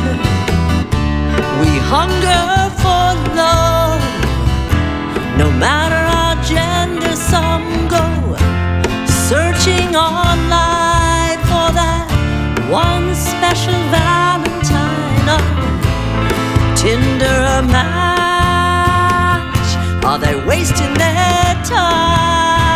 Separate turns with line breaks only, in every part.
nature. We hunger for love. No matter our gender, some go searching online for that one special Valentine. Oh, Tinder a match? Are they wasting their time?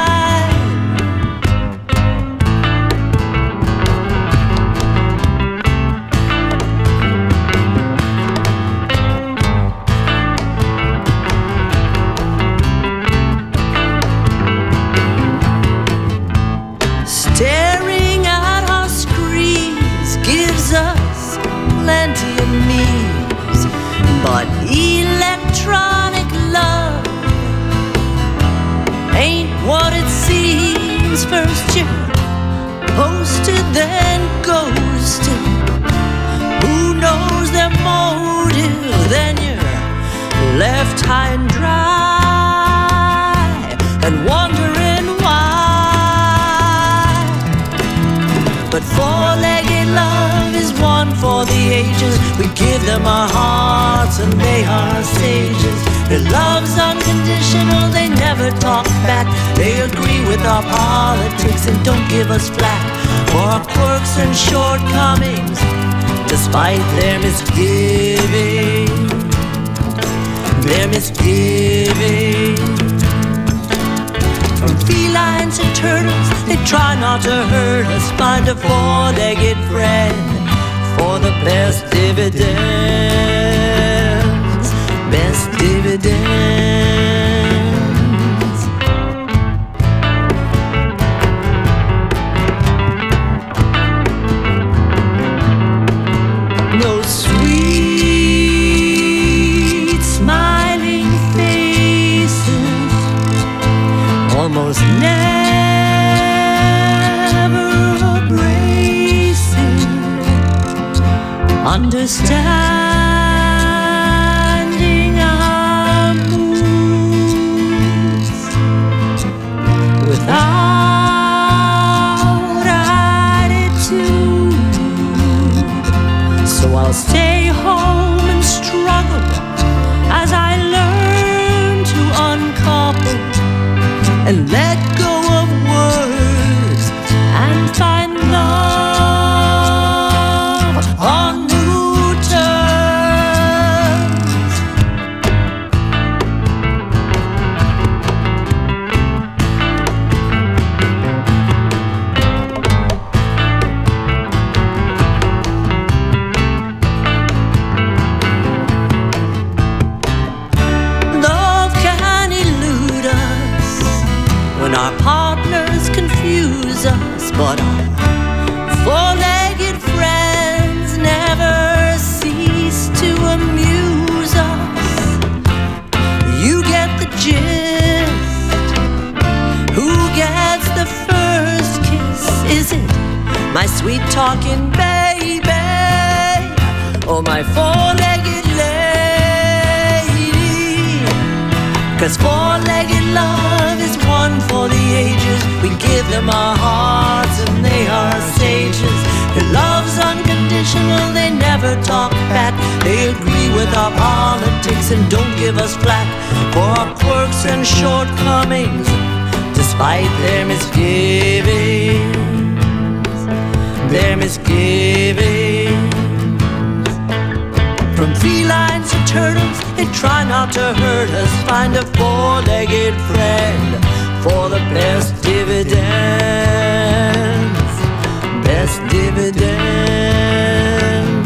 Staring at our screens gives us plenty of needs, but electronic love ain't what it seems. First you're posted, then ghosted. Who knows their motive? Then you're left high and dry and wondering why. But four-legged love is one for the ages. We give them our hearts and they are sages. Their love's unconditional, they never talk back. They agree with our politics and don't give us flack for our quirks and shortcomings, despite their misgiving. Their misgiving. From felines and turtles, they try not to hurt us. Find a four-legged friend for the best dividends. Best dividends. No sweet smiling faces, almost never abrasive, understanding our moods without attitude. So I'll stay home and struggle as I learn to uncouple and let go of words and find love on new terms. Love can elude us when our partners confuse us, but our four-legged friends never cease to amuse us. You get the gist. Who gets the first kiss? Is it my sweet talking baby or my four-legged lady? 'Cause four-legged love is one for the ages. We give them our hearts and they are sages. Their love's unconditional, they never talk back. They agree with our politics and don't give us flack for our quirks and shortcomings, despite their misgivings. Their misgivings. From felines to turtles, they try not to hurt us. Find a four-legged friend for the best dividends. Best dividends.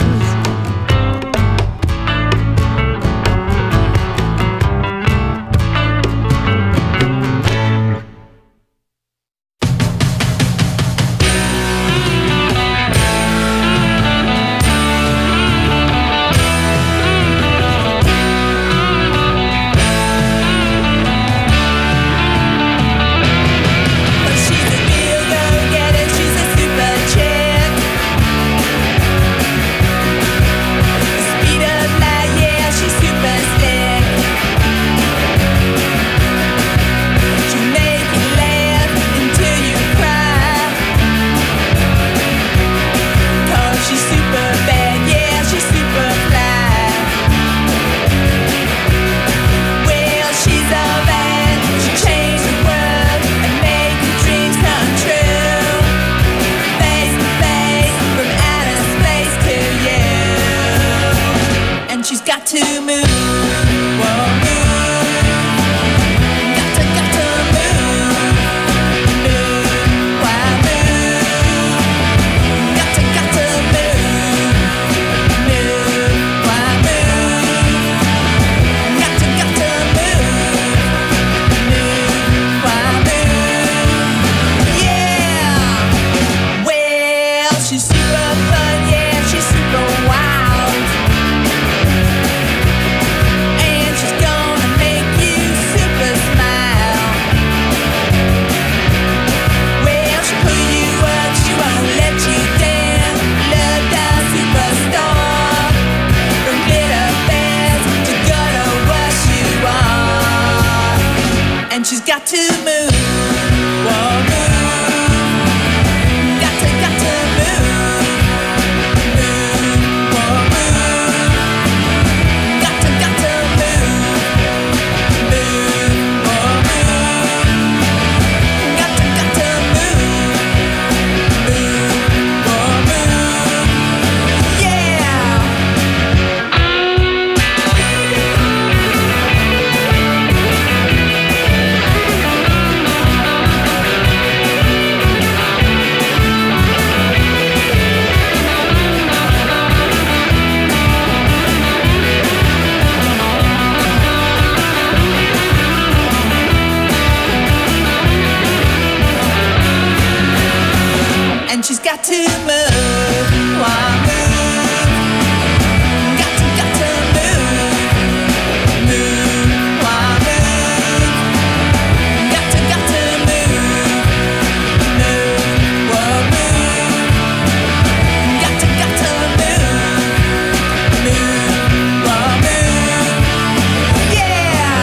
got to move. Why move? Got to move. Move. Why move? Got to move. Move. Why move? Got to move. Move. Why move? Yeah.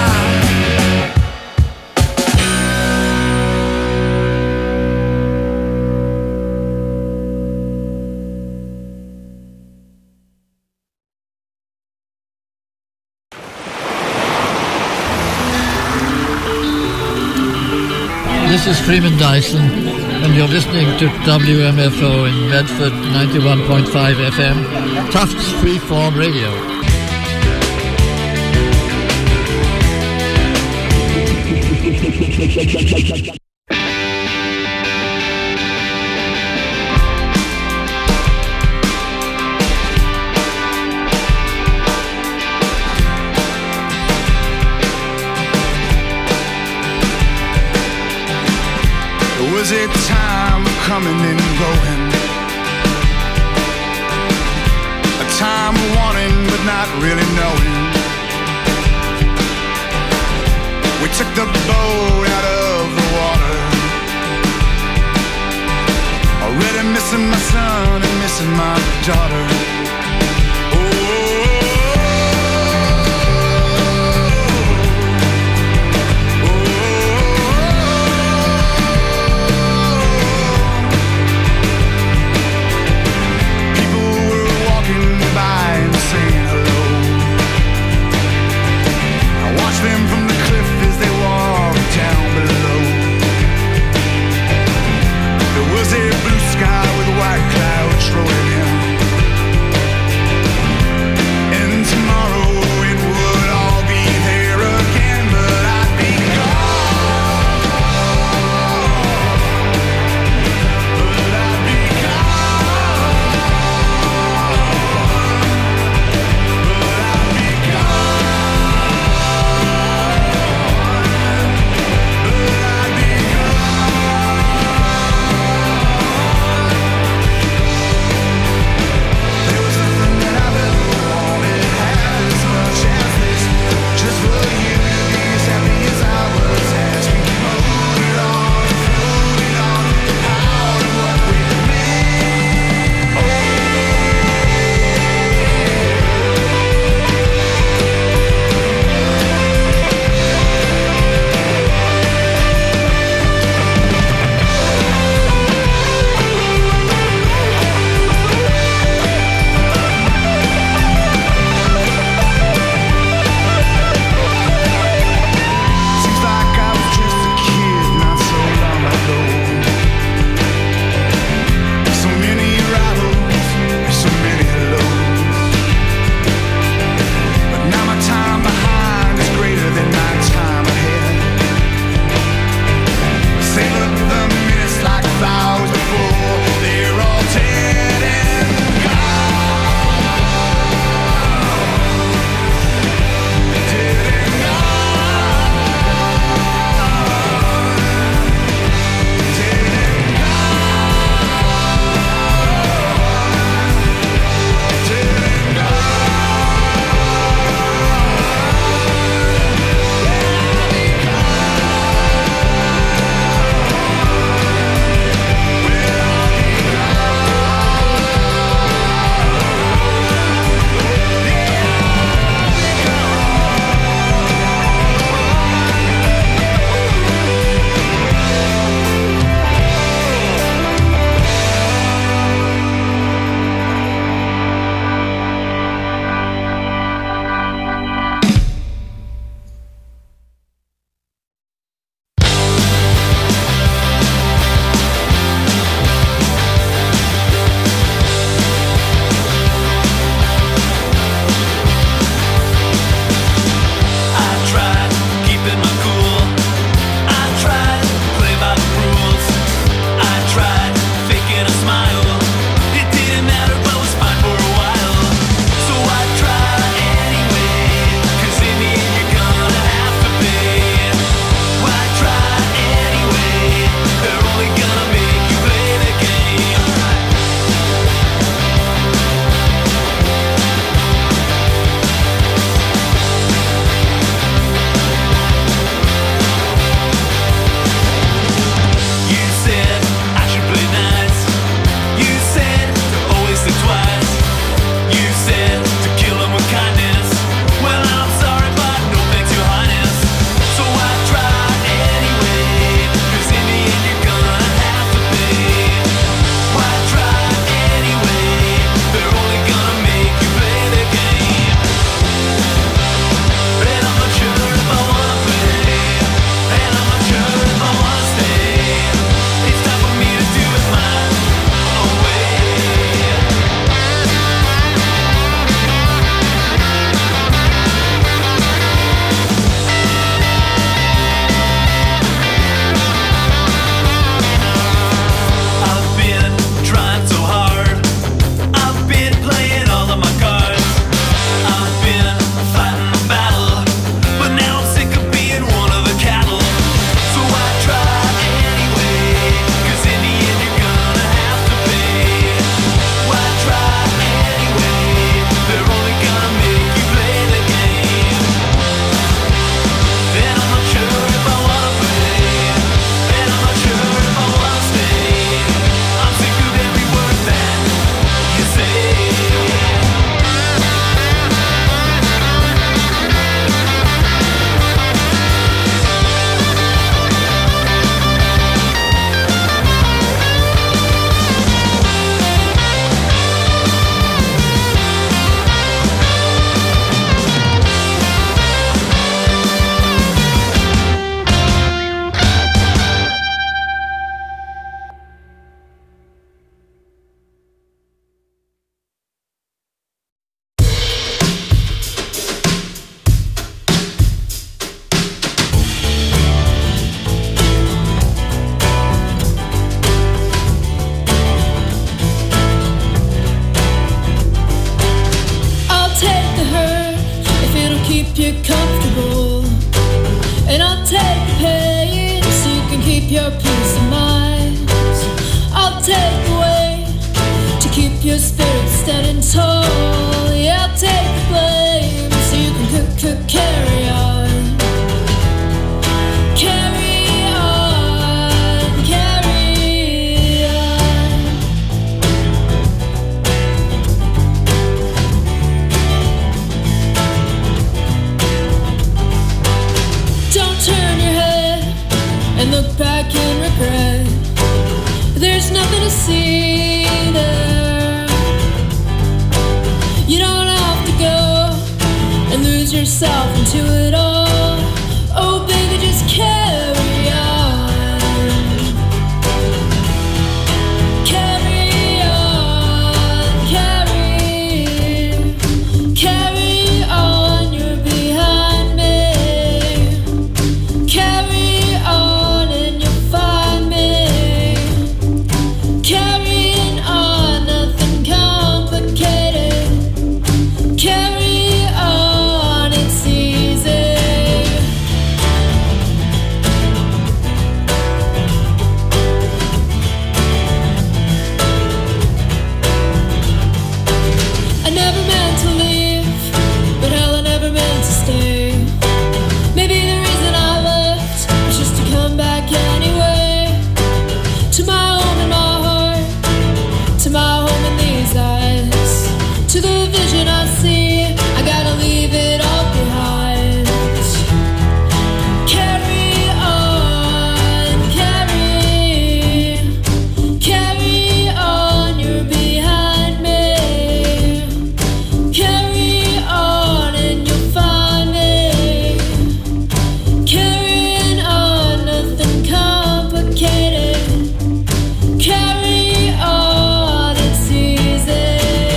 This is Freeman Dyson, and you're listening to WMFO in Medford 91.5 FM, Tufts Freeform Radio.
Was it time of coming and going? A time of wanting but not really knowing. We took the boat out of the water. Already missing my son and missing my daughter. Them from the cliff as they walk down below. There was a blue sky with white clouds rolling in.
toll. Yeah, I'll take the blame so you can carry on. Carry on, carry on. Don't turn your head and look back in regret. There's nothing to see there. You don't have to go and lose yourself into it all. Oh baby, just carry on. Carry on, carry on, you're behind me. Carry on and you'll find me. Carrying on, nothing complicated. Carry on, it's easy. I never meant to leave, but hell, I never meant to stay. Maybe the reason I left was just to come back anyway. To my home in my heart, to my home in these eyes, to the vision I see, I gotta leave it all behind. Carry on, carry on, you're behind me. Carry on and you'll find me. Carrying on, nothing complicated. Carry on, it's easy.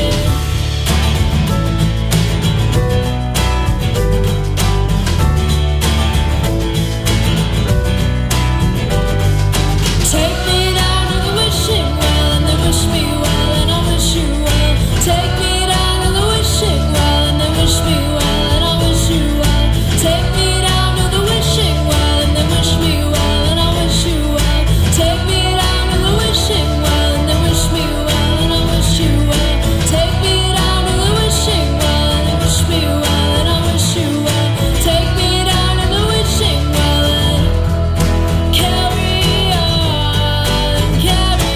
Take me down to the wishing well and then wish me well and I'll wish you well. Take me down to the wishing well and then wish me well and I'll wish you well. Take me down to the wishing well and then wish me well and I'll wish you well. Take me down to the wishing well and then wish me well and I'll wish you well. Take me down to the wishing well and then wish me well and I'll wish you well. Take me down to the wishing well and carry on, carry.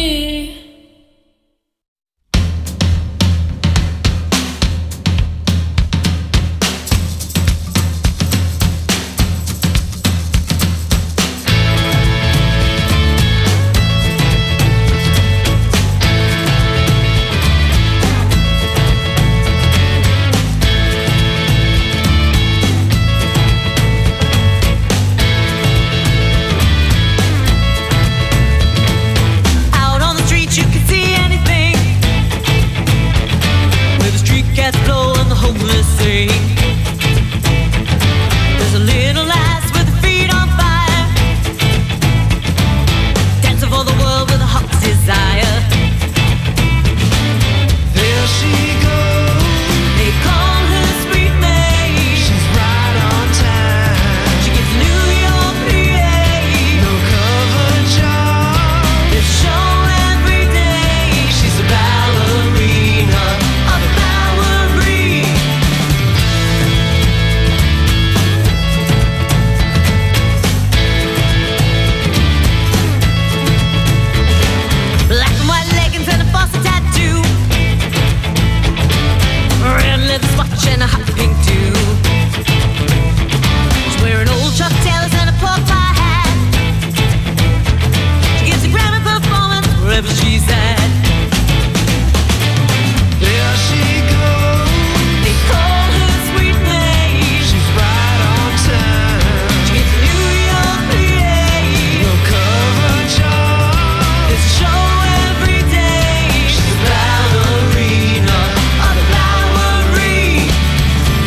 Out on the street you can see anything, where the street cats blow and the homeless sing. There's a little lass with her feet on fire, dancing for the world with a hot desire.
There she goes,
They call her Sweet May.
she's right on time.
She gets New York, PA.
No cover job,
There's a show every day. She's a ballerina, a Bowery. Black and white leggings and a bossy tattoo, red leather watch and a hot pink too. She's wearing old Chuck Taylors and a pork pie hat. She gives a Grammy performance wherever she's at.
there she goes,
They call her Sweet May.
she's right on time.
She gets New York, PA.
No cover job,
There's a show every day. She's a ballerina, a Bowery.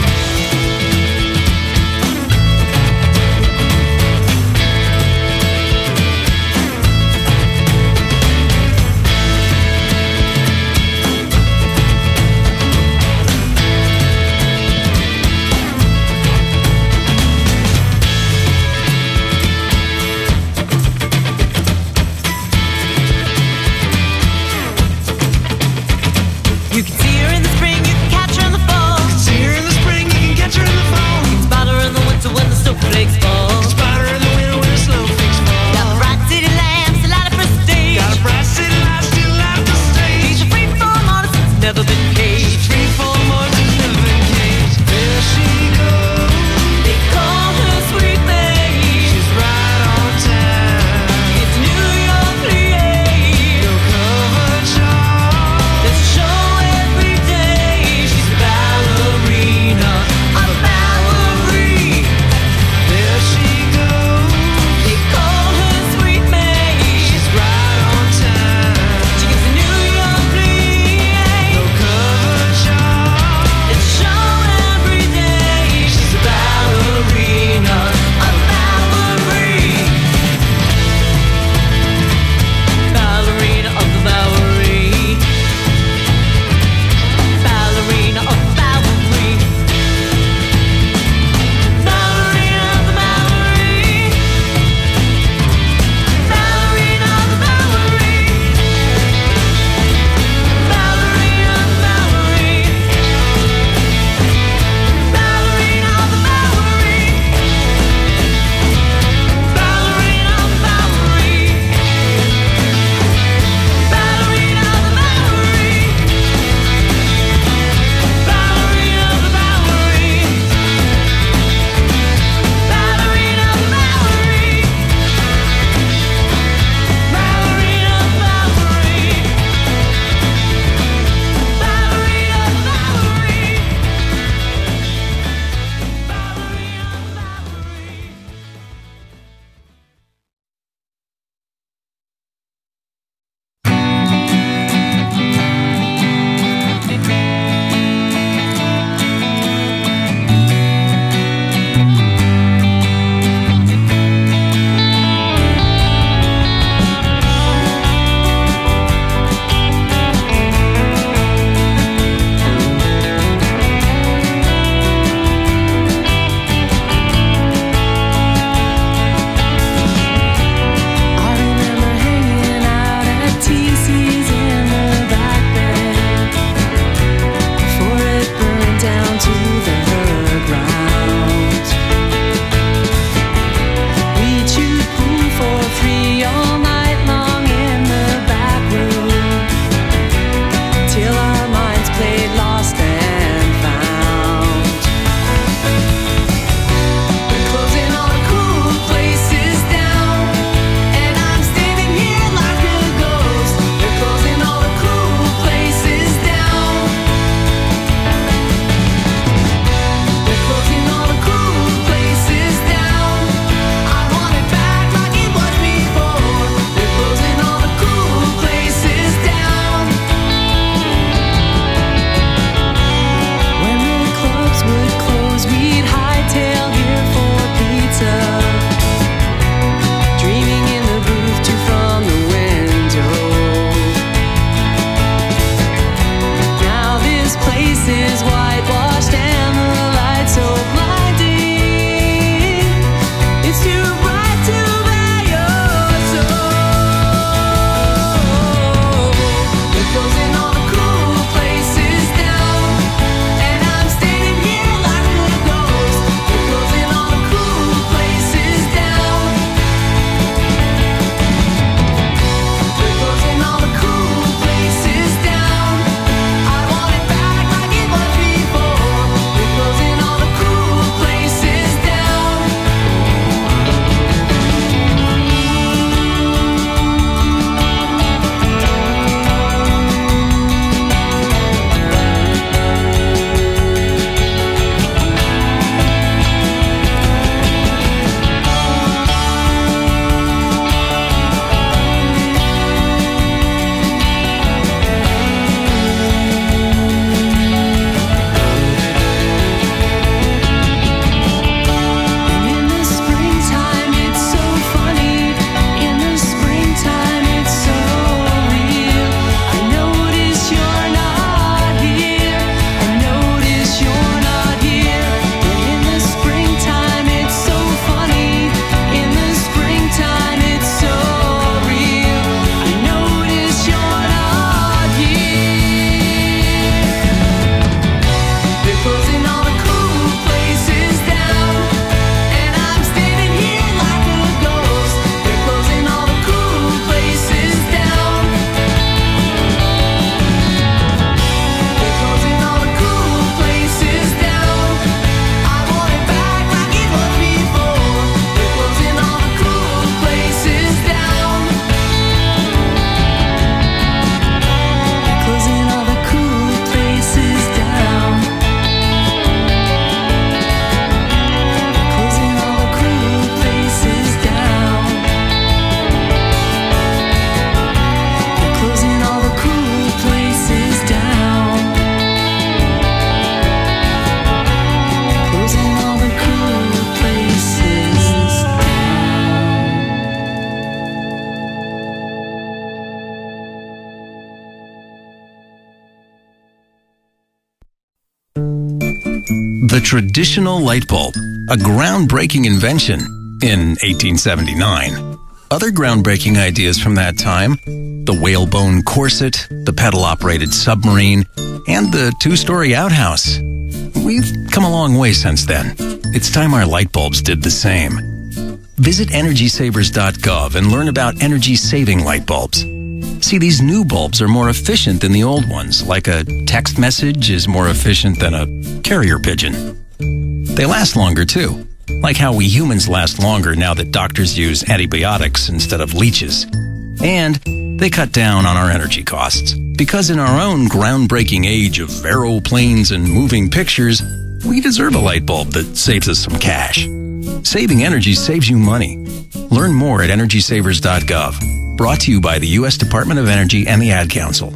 The traditional light bulb, a groundbreaking invention in 1879. Other groundbreaking ideas from that time, the whalebone corset, the pedal-operated submarine, and the two-story outhouse. We've come a long way since then. It's time our light bulbs did the same. Visit EnergySavers.gov and learn about energy-saving light bulbs. See, these new bulbs are more efficient than the old ones, like a text message is more efficient than a carrier pigeon. They last longer, too, like how we humans last longer now that doctors use antibiotics instead of leeches. And they cut down on our energy costs, because in our own groundbreaking age of aeroplanes and moving pictures, we deserve a light bulb that saves us some cash. Saving energy saves you money. Learn more at EnergySavers.gov. Brought to you by the U.S. Department of Energy and the Ad Council.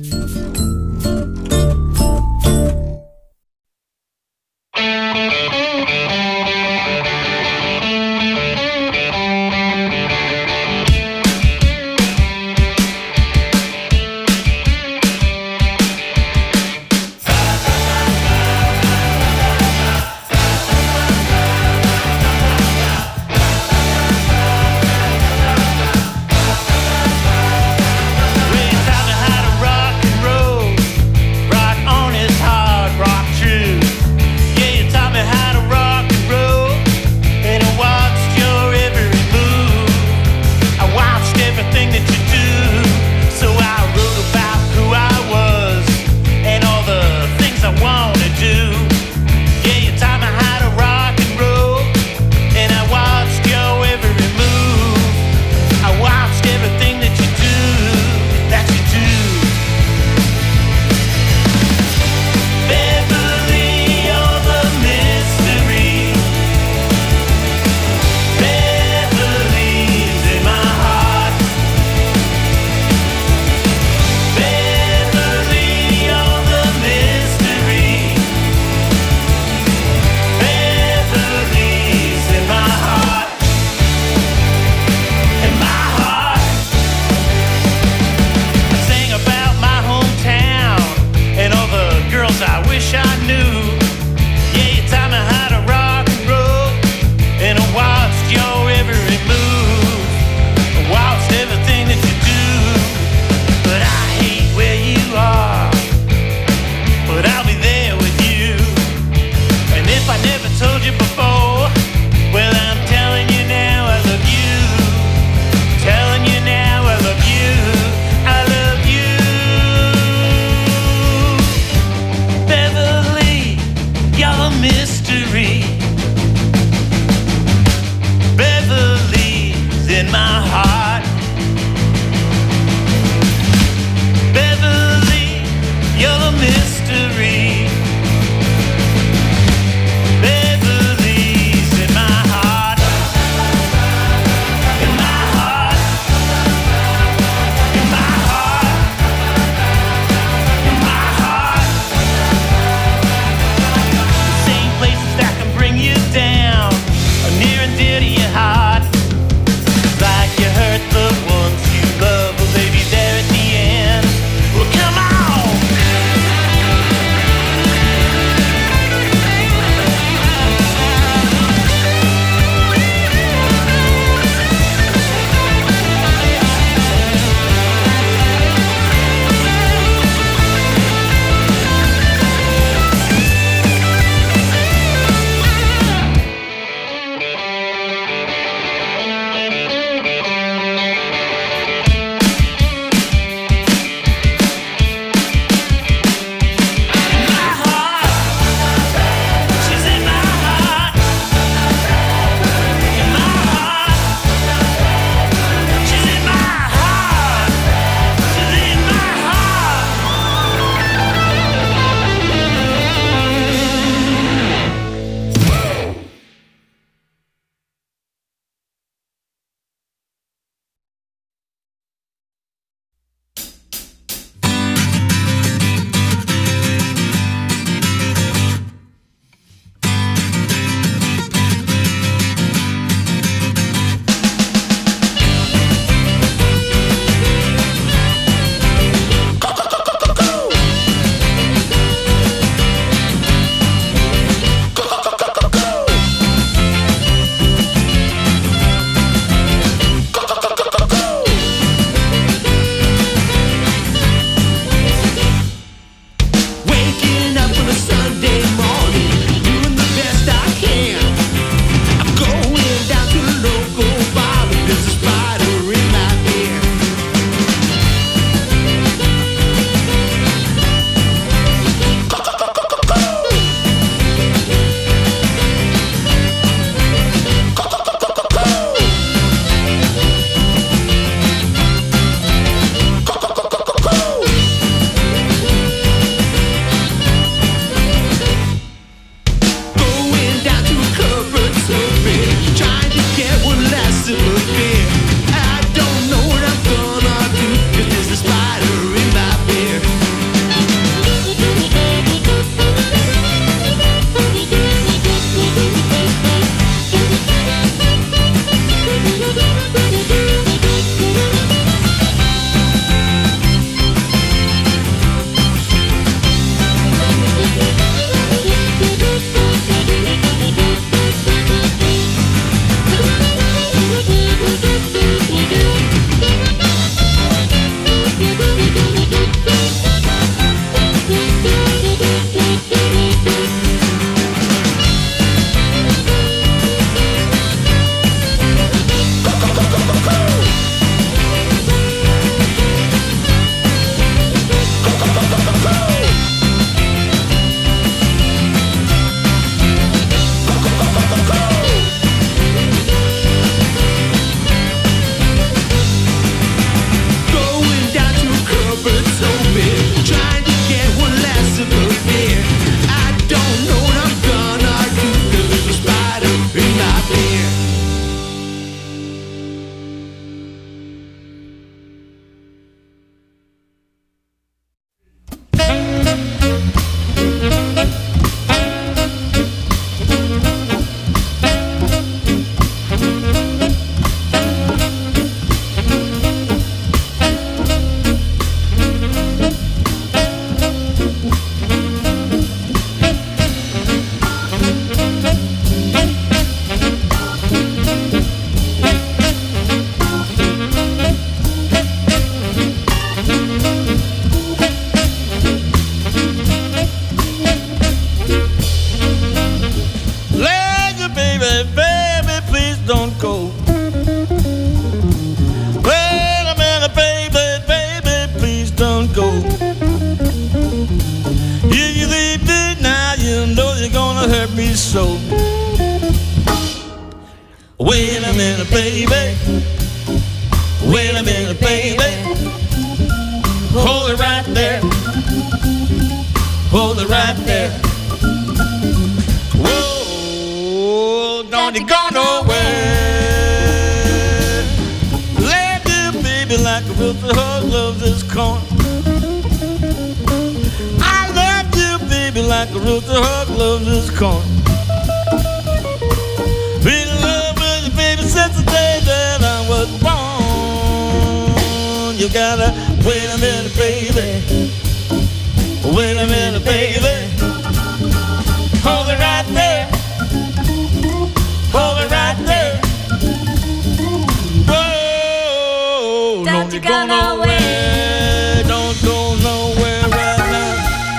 We taught me how to rock and roll. so. Wait a minute, baby. Wait a minute, baby. Hold it right there. Hold it right there. Whoa, don't you go nowhere. Love you, baby, like a rooster hug loves his corn. I love you, baby, like a rooster hug loves his corn. Been in love with you, baby, since the day that I was born. You gotta wait a minute, baby. Wait a minute, baby. Hold it right there. Hold it right there. Whoa, don't you go nowhere. Don't go nowhere right now.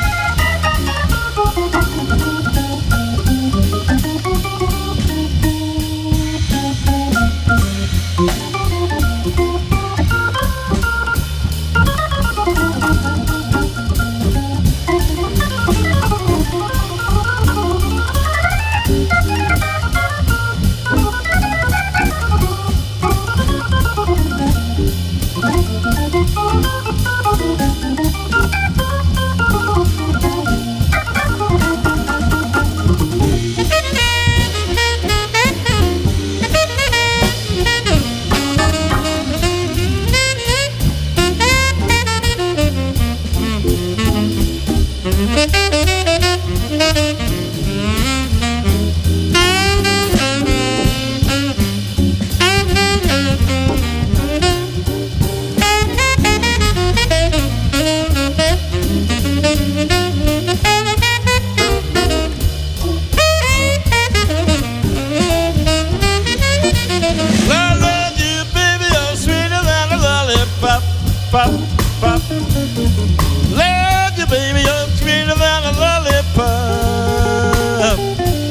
Pop, pop. Love you, baby, you're sweeter than a lollipop.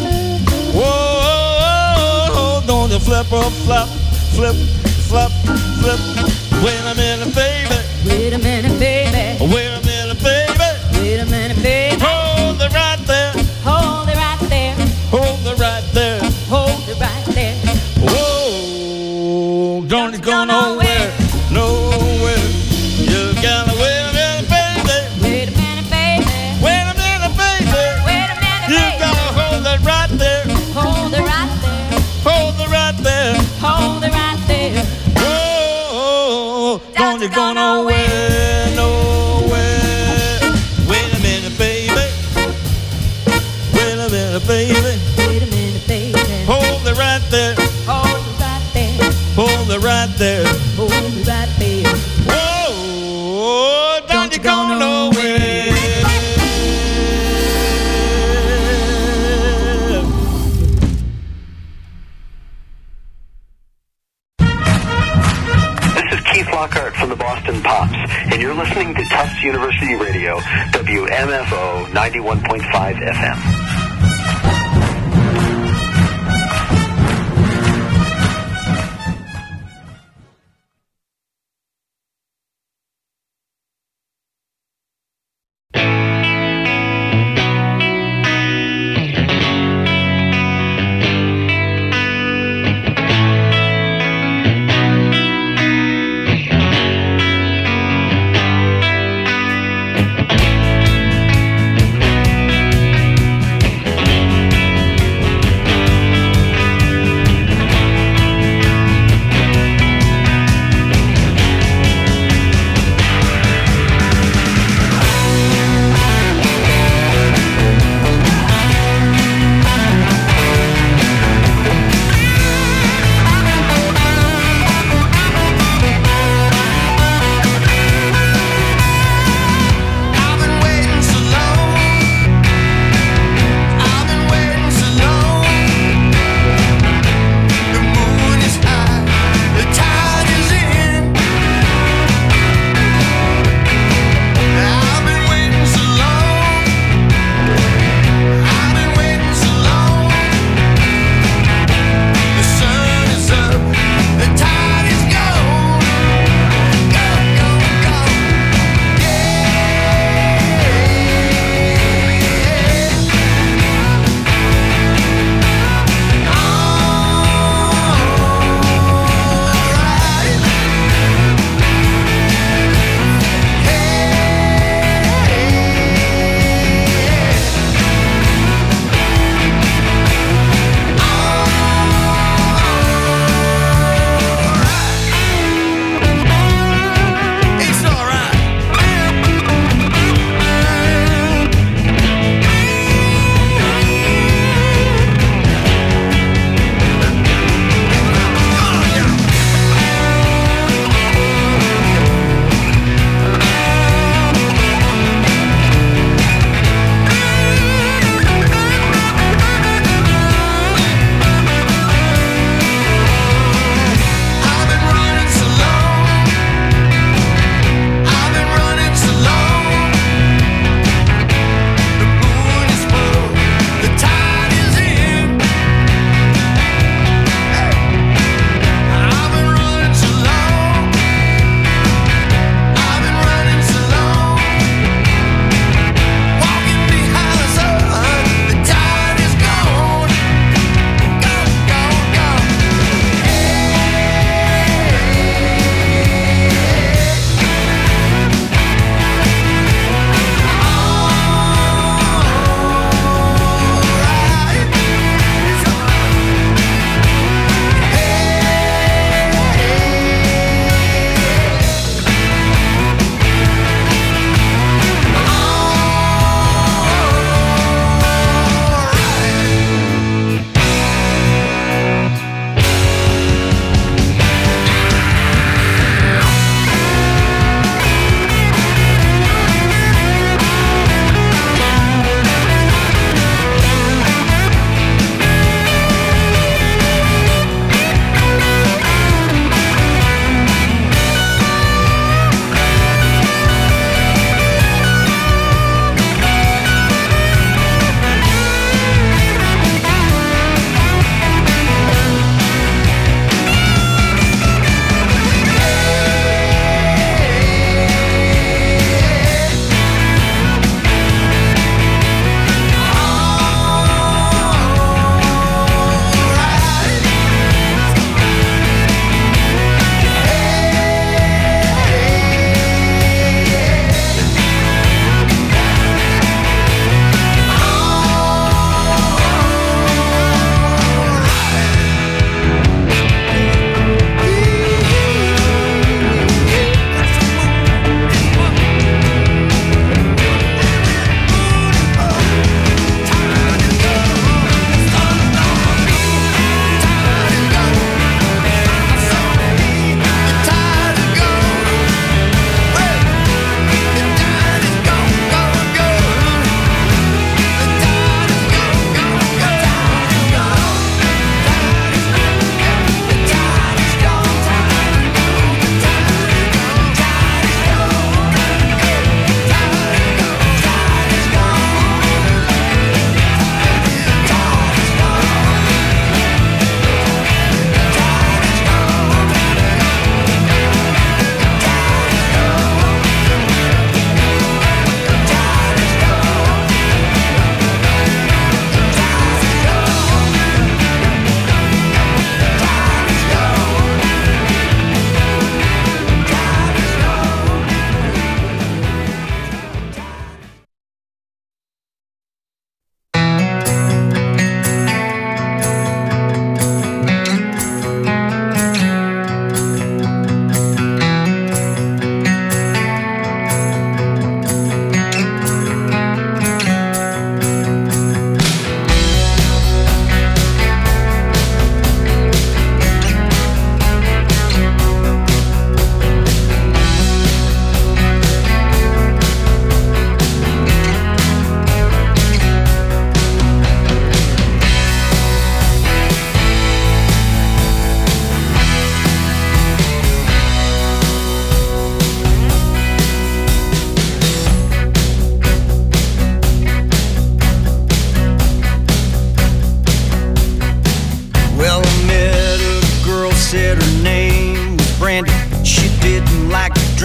Whoa, don't you flip or flop, flip, flop, flip. Wait a minute, baby.
Wait a minute, baby.
Wait a minute, baby.
Wait a minute, baby.
Hold it right there.
Hold it right there.
Hold it right there.
Hold it right there.
Whoa, don't you go nowhere, nowhere. You gotta wait a minute, baby.
Wait a minute, baby.
Wait a minute, baby.
Wait a minute,
You
baby.
gotta hold it right there.
Hold it right there.
Hold it right there.
Hold it right there.
Whoa, don't you go nowhere, nowhere. Wait a minute, baby. Wait a minute, baby.
Wait a minute, baby.
Hold it right there.
Hold it right there.
Hold it right there.
Hold it right there.
Whoa, don't you go nowhere.
This is Keith Lockhart from the Boston Pops, and you're listening to Tufts University Radio, WMFO 91.5 FM.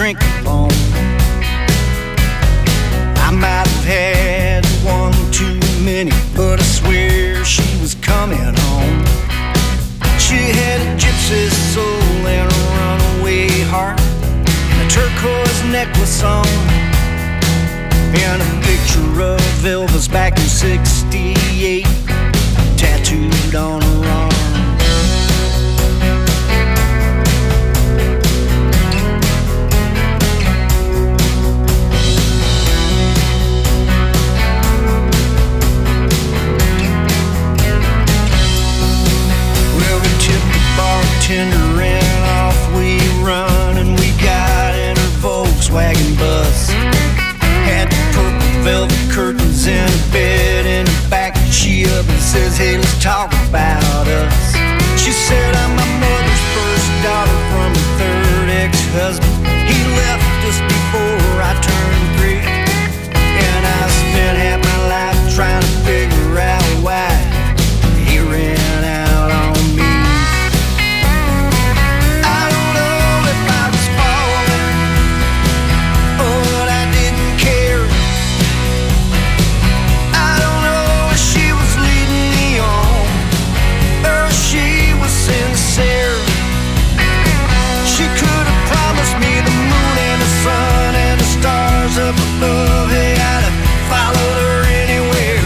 drink alone. I might have had one too many, but I swear she was coming home. She had a gypsy soul and a runaway heart, and a turquoise necklace on, and a picture of Elvis back in '68 tattooed on her arm. Bartender and off we run, and we got in her Volkswagen bus. Had the purple velvet curtains and a bed in the back. She up and says, hey, let's talk about us. She said, I'm my mother's first daughter from a third ex-husband. He left us before I turned 3, and I spent half my life trying to figure out why he ran out on me. Up above, hey, I'd have followed her anywhere.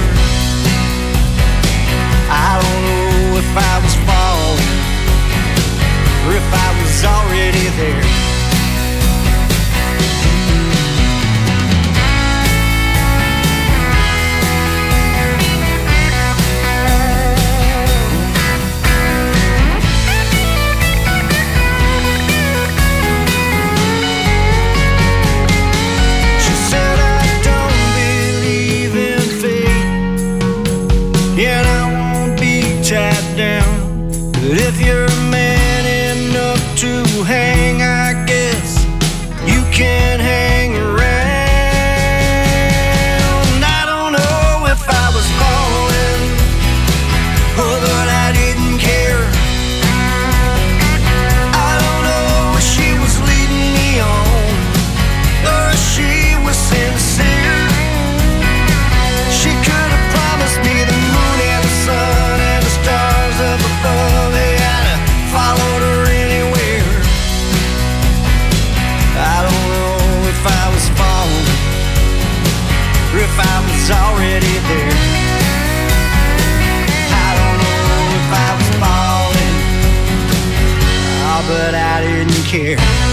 I don't know if I was falling or if I was already there. But if you're man enough to hang, I guess you can hang around. I don't know if I was falling, oh, but I didn't care. I don't know if she was leading me on, or if she was sincere. She could have promised me the moon and the sun and the stars up above. Followed her anywhere. I don't know if I was falling or if I was already there. I don't know if I was falling, oh, but I didn't care.